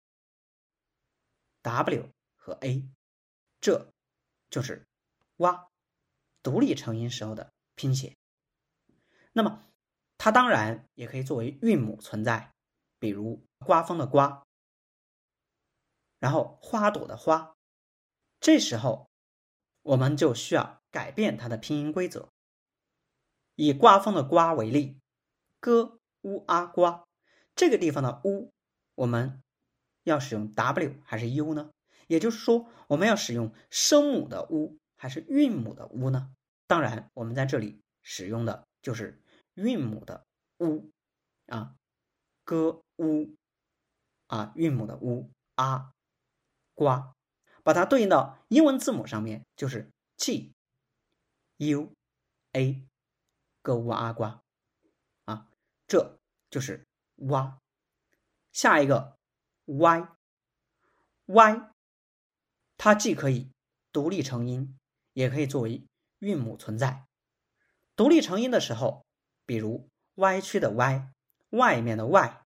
w 和 a， 这就是哇独立成音时候的拼写。那么它当然也可以作为韵母存在，比如刮风的刮，然后花朵的花，这时候我们就需要改变它的拼音规则。以刮风的刮为例，歌乌啊刮，这个地方的乌我们要使用 w 还是 u 呢？也就是说我们要使用声母的 u 还是韵母的 u 呢？当然我们在这里使用的就是韵母的 u 啊，歌乌啊，韵母的 u 啊刮，把它对应到英文字母上面就是 g u a， 歌乌啊刮啊，这就是蛙。下一个 y y， 它既可以独立成音，也可以作为韵母存在。独立成音的时候，比如歪曲的歪，外面的外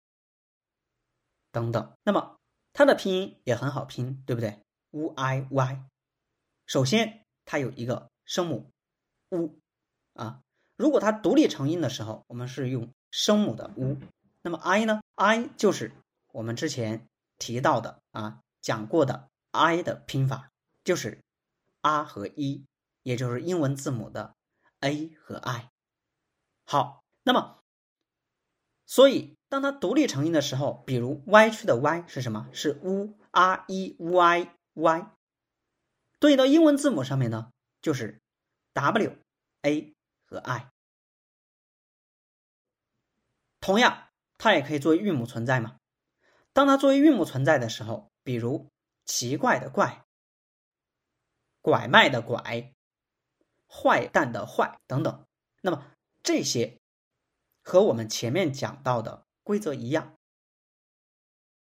等等，那么它的拼音也很好拼，对不对？ u i y， 首先它有一个声母 u 啊，如果它独立成音的时候，我们是用声母的 u， 那么 i 呢 i 就是我们之前提到的啊讲过的 i 的拼法，就是啊和一，也就是英文字母的 a 和 i。 好，那么所以当它独立成音的时候，比如歪曲的歪是什么？是 u r e y y， 对应到英文字母上面呢，就是 w a 和 i。 同样它也可以作为韵母存在嘛。当它作为韵母存在的时候，比如奇怪的怪，拐卖的拐，坏蛋的坏等等，那么这些和我们前面讲到的规则一样，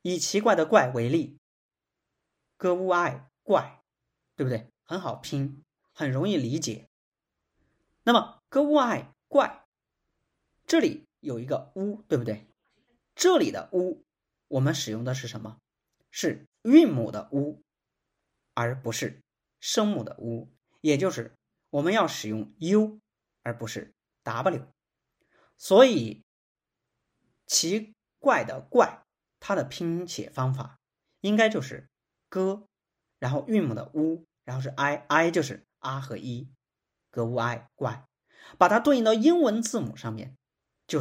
以奇怪的怪为例，歌乌爱怪，对不对？很好拼，很容易理解。那么歌乌爱怪，这里有一个乌，对不对？这里的乌我们使用的是什么？是韵母的乌，而不是声母的乌，也就是我们要使用 U 而不是 W。 所以奇怪的怪，它的拼写方法应该就是歌，然后韵母的乌，然后是 I， I 就是啊和一，歌乌爱怪，把它对应到英文字母上面就是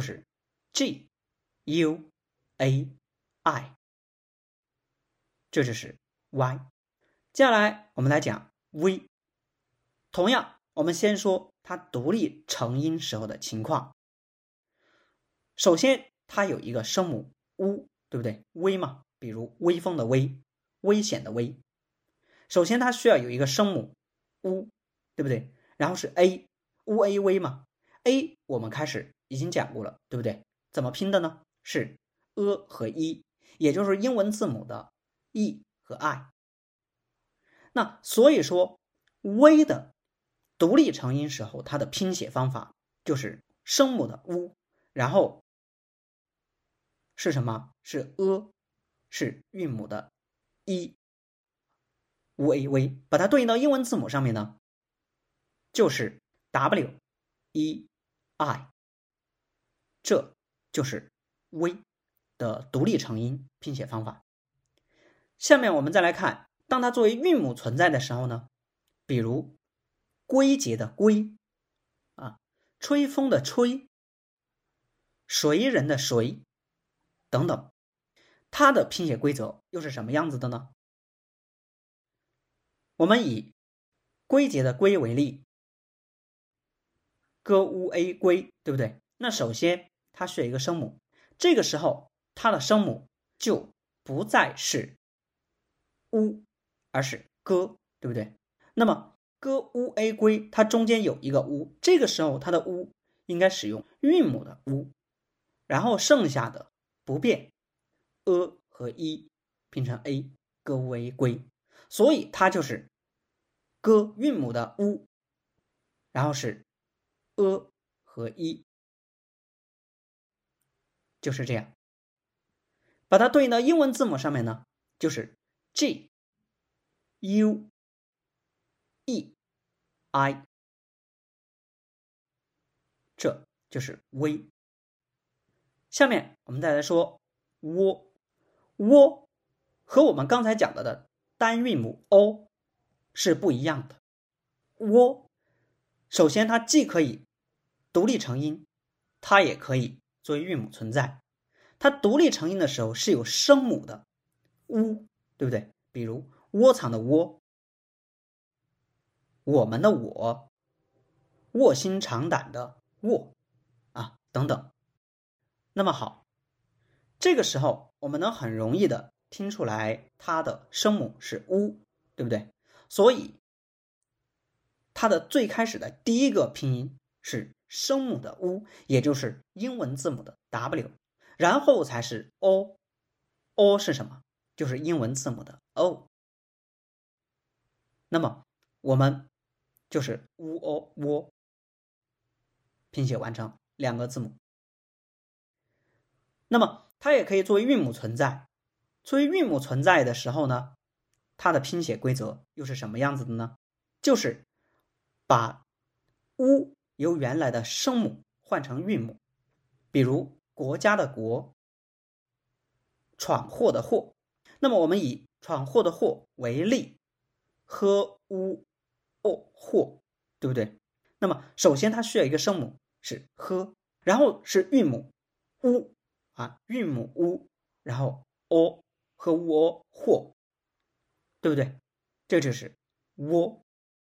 G U A I， 这就是 Y。 接下来我们来讲 V， 同样我们先说它独立成音时候的情况。首先它有一个声母乌，对不对？微嘛，比如微风的微，危险的危。首先它需要有一个声母乌，对不对？然后是 A， 乌 A 微嘛， A 我们开始已经讲过了，对不对？怎么拼的呢？是 A 和 E， 也就是英文字母的 E 和 I。 那所以说微的独立成音时候，它的拼写方法就是声母的乌，然后是什么？是 A， 是韵母的 E， 乌 A 微，把它对应到英文字母上面呢，就是 W E I， 这就是微的独立成音拼写方法。下面我们再来看，当它作为韵母存在的时候呢，比如归结的归啊，吹风的吹，谁人的谁等等，它的拼写规则又是什么样子的呢？我们以归结的归为例，歌乌 A 归，对不对？那首先它需要一个声母，这个时候它的声母就不再是乌，而是歌，对不对？那么歌乌 A 归，它中间有一个乌，这个时候它的乌应该使用韵母的乌，然后剩下的不变 A 和 E 拼成 A， 歌乌 A 归，所以它就是歌韵母的乌，然后是 A 和 E， 就是这样。把它对应到英文字母上面呢，就是 G U E I， 这就是微。下面我们再来说窝，窝和我们刚才讲到的单韵母 O 是不一样的。窝首先它既可以独立成音，它也可以作为韵母存在。它独立成音的时候是有声母的乌，对不对？比如窝藏的窝，我们的我，卧薪尝胆的卧啊等等。那么好，这个时候我们能很容易的听出来它的声母是乌，对不对？所以它的最开始的第一个拼音是声母的乌，也就是英文字母的 W， 然后才是 O。 O 是什么？就是英文字母的 O。 那么我们就是乌 O 窝拼写完成两个字母。那么它也可以作为韵母存在。作为韵母存在的时候呢，它的拼写规则又是什么样子的呢？就是把乌由原来的声母换成韵母，比如国家的国，闯祸的祸。那么我们以闯祸的祸为例，喝乌哦祸，对不对？那么首先它需要一个声母是喝，然后是韵母乌啊，韵母乌，然后 o 和乌哦祸，对不对？这就是窝。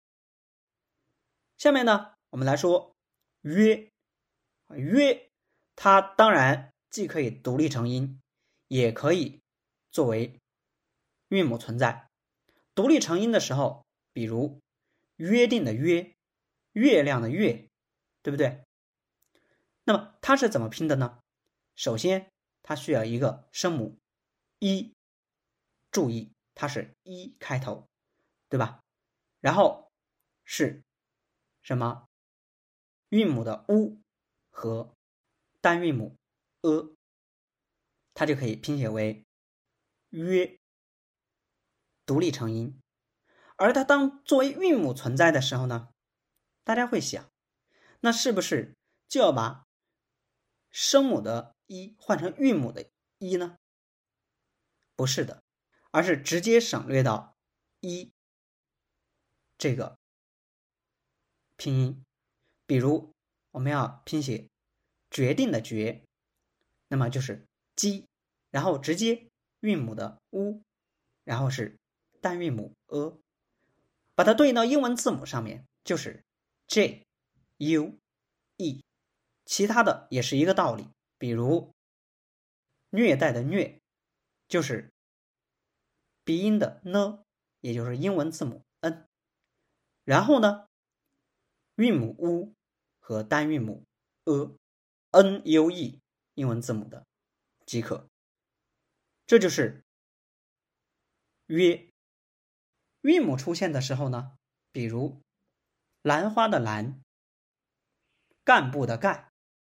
下面呢，我们来说约。约它当然既可以独立成音，也可以作为韵母存在。独立成音的时候，比如约定的约，月亮的月，对不对？那么它是怎么拼的呢？首先它需要一个声母一，注意它是一开头，对吧？然后是什么？韵母的 u 和单韵母 e， 它就可以拼写为约，独立成音。而它当作为韵母存在的时候呢，大家会想，那是不是就要把声母的一换成韵母的一呢？不是的，而是直接省略到一这个拼音。比如我们要拼写决定的决，那么就是鸡，然后直接韵母的 u， 然后是单韵母 e， 把它对应到英文字母上面就是 j u e。 其他的也是一个道理，比如虐待的虐就是鼻音的呢，也就是英文字母 n， 然后呢韵母 u 和单韵母 e n u e 英文字母的即可。这就是约。韵母出现的时候呢，比如兰花的兰，干部的干，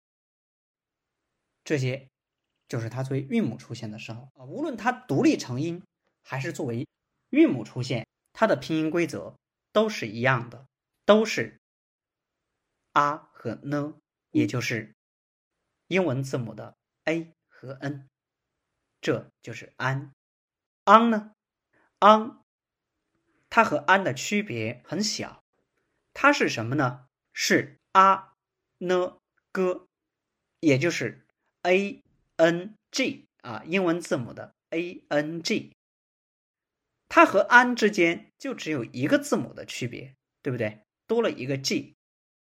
这些就是它作为韵母出现的时候啊，无论它独立成音还是作为韵母出现，它的拼音规则都是一样的，都是 a 和 n， 也就是英文字母的 a 和 n， 这就是安。昂呢？昂它和安的区别很小，它是什么呢？是 a n g， 也就是 a n g 啊，英文字母的 a n g。 它和安之间就只有一个字母的区别，对不对？多了一个 g。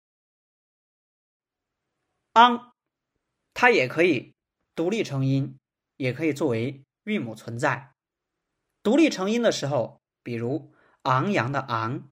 昂它也可以独立成音，也可以作为韵母存在。独立成音的时候，比如昂扬的昂；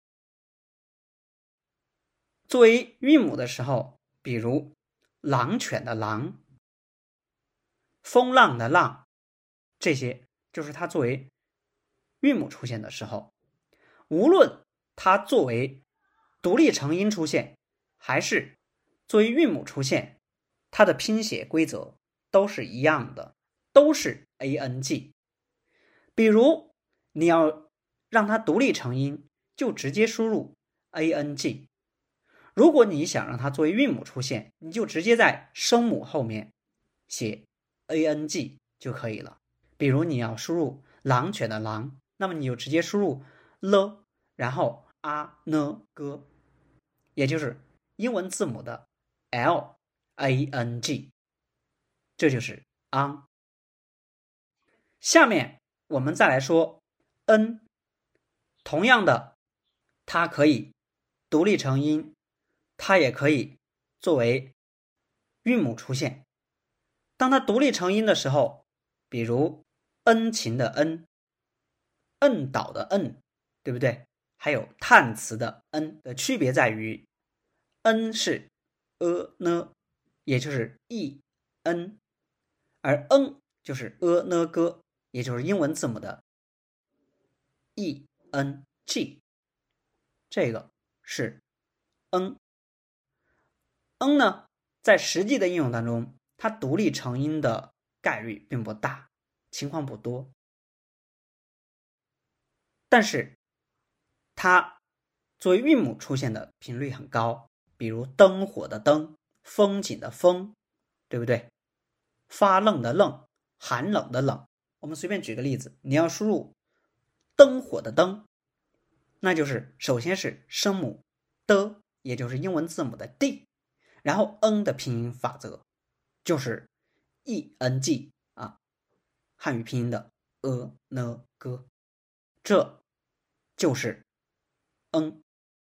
作为韵母的时候，比如狼犬的狼、风浪的浪，这些就是它作为韵母出现的时候。无论它作为独立成音出现，还是作为韵母出现，它的拼写规则都是一样的，都是 A N G。 比如你要让它独立成音，就直接输入 A N G。 如果你想让它作为韵母出现，你就直接在声母后面写 A N G 就可以了。比如你要输入狼犬的狼，那么你就直接输入 l， 然后 a n g， 也就是英文字母的 L A N G， 这就是 ang。 下面我们再来说 n， 同样的，它可以独立成音，它也可以作为韵母出现。当它独立成音的时候，比如恩情的恩、摁倒的摁，对不对？还有叹词的恩的区别在于，恩是 e n， 也就是 e n， 而嗯就是 e n g， 也就是英文字母的 e n g， 这个是嗯。嗯呢，在实际的应用当中，它独立成音的概率并不大，情况不多，但是它作为韵母出现的频率很高，比如灯火的灯、风景的风，对不对？发愣的愣、寒冷的冷。我们随便举个例子，你要输入灯火的灯，那就是首先是声母的，也就是英文字母的 d， 然后 n 的拼音法则就是 e n g 啊，汉语拼音的 e n g， 这就是嗯。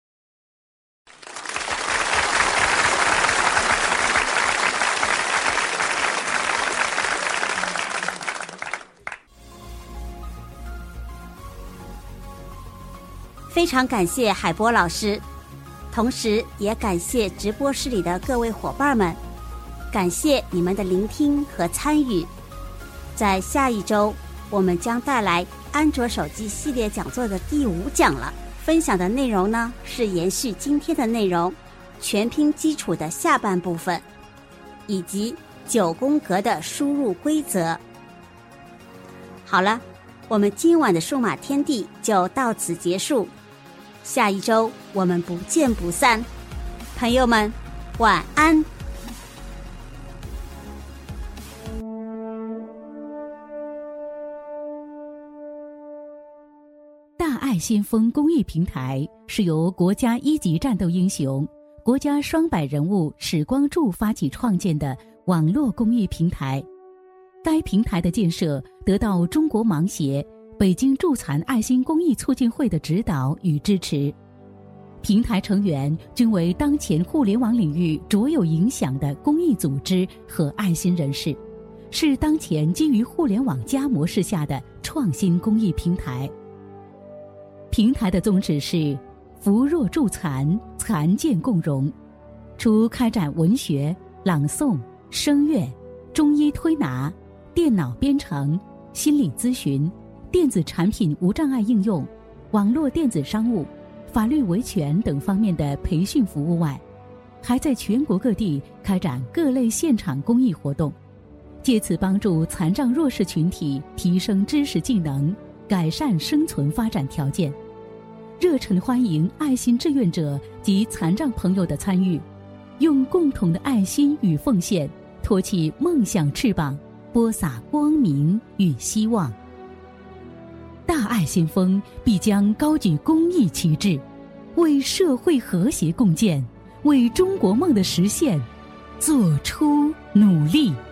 非常感谢海波老师，同时也感谢直播室里的各位伙伴们，感谢你们的聆听和参与。在下一周， 我们将带来安卓手机系列讲座的第五讲了。分享的内容呢，是延续今天的内容，全拼基础的下半部分，以及九宫格的输入规则。好了，我们今晚的数码天地就到此结束，下一周我们不见不散。朋友们，晚安。 大爱先锋公益平台是由国家一级战斗英雄、国家双百人物史光柱发起创建的网络公益平台。该平台的建设得到中国盲协、北京助残爱心公益促进会的指导与支持。平台成员均为当前互联网领域卓有影响的公益组织和爱心人士，是当前基于互联网加模式下的创新公益平台。平台的宗旨是扶弱助残，残健共融。除开展文学、朗诵、声乐、中医推拿、电脑编程、心理咨询、电子产品无障碍应用、网络电子商务、法律维权等方面的培训服务外，还在全国各地开展各类现场公益活动，借此帮助残障弱势群体提升知识技能，改善生存发展条件。热忱欢迎爱心志愿者及残障朋友的参与，用共同的爱心与奉献，托起梦想翅膀，播撒光明与希望。大爱先锋必将高举公益旗帜，为社会和谐共建，为中国梦的实现做出努力。